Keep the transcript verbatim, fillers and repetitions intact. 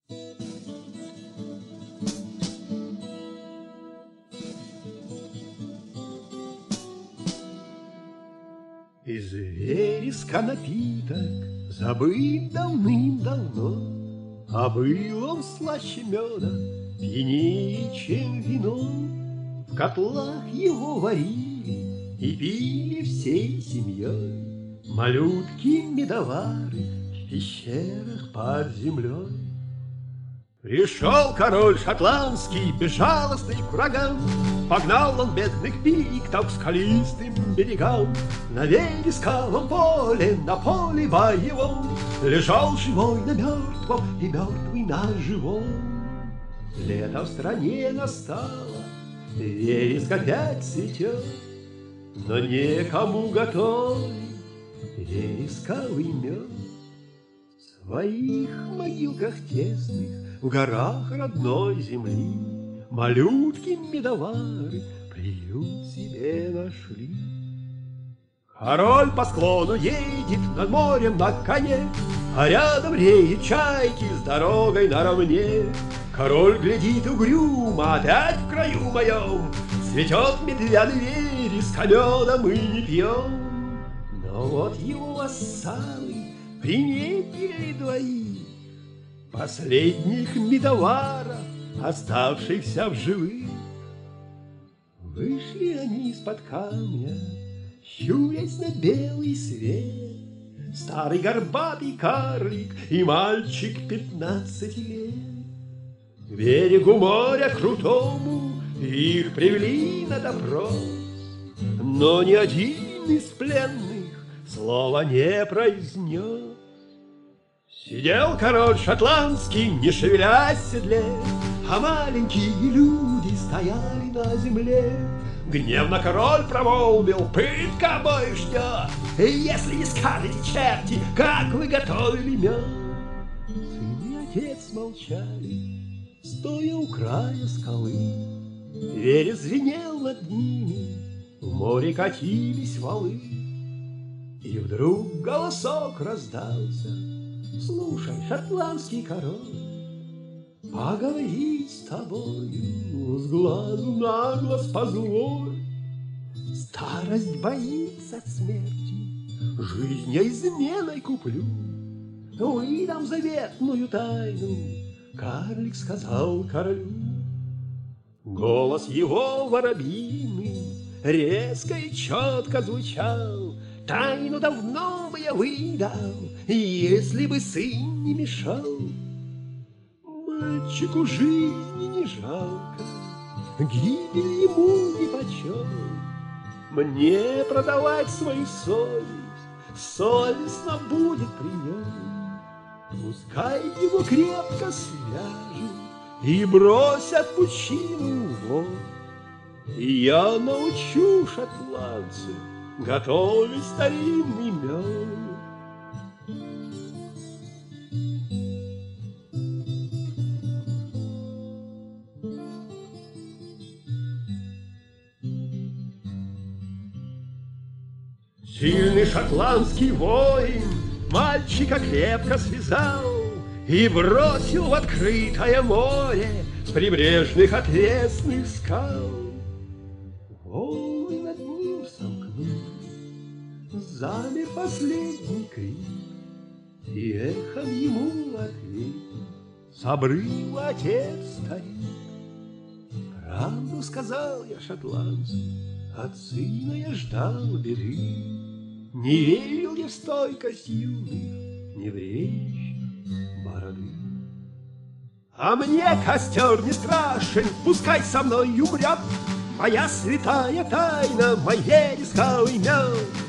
Из вереска напиток забыт давным-давно, а был он слаще меда, пьянее, чем вино. В котлах его варили и пили всей семьей малютки-медовары в пещерах под землей. Пришел король шотландский, безжалостный к врагам, погнал он бедных пиктов к скалистым берегам. На вересковом поле, на поле боевом, лежал живой на мертвом и мертвый на живом. Лето в стране настало, вереск опять цветет, но некому готовить вересковый мед. В своих могилках тесных, в горах родной земли, малютки-медовары приют себе нашли. Король по склону едет над морем на коне, а рядом реют чайки с дорогой наравне. Король глядит угрюмо, опять в краю моем цветет медвяный вереск, а меда мы не пьем. Но вот его вассалы приметили двоих последних медоваров, оставшихся в живых. Вышли они из-под камня, щурясь на белый свет, старый горбатый карлик и мальчик пятнадцати лет. К берегу моря крутому их привели на допрос, но ни один из пленных слова не произнес. Сидел король шотландский, не шевелясь в седле, а маленькие люди стояли на земле. Гневно король промолвил: пытка обоих ждет, если не скажете, черти, как вы готовили мед. Сын и отец молчали, стоя у края скалы. Вереск звенел над ними, в море катились валы. И вдруг голосок раздался: слушай, шотландский король, поговорить с тобою с глазу на глаз позволь. Старость боится смерти, жизнь я изменой куплю. Выдам заветную тайну, карлик сказал королю. Голос его воробьиный резко и четко звучал: тайну давно бы я выдал, если бы сын не мешал. Мальчику жизни не жалко, гибель ему нипочем. Мне продавать свою совесть совестно будет при нем. Пускай его крепко свяжут и бросят в пучину вод. И я научу шотландцев готовить старинный мед. Сильный шотландский воин мальчика крепко связал и бросил в открытое море с прибрежных отвесных скал. Волны над ним сомкнулись, замер последний крик, и эхом ему ответил с обрыва отец старик. Правду сказал я шотландцу, от сына я ждал беды. Не верил я в стойкость юных, не в речь бороды. А мне костер не страшен, пускай со мной умрет моя святая тайна, мой вересковый мед.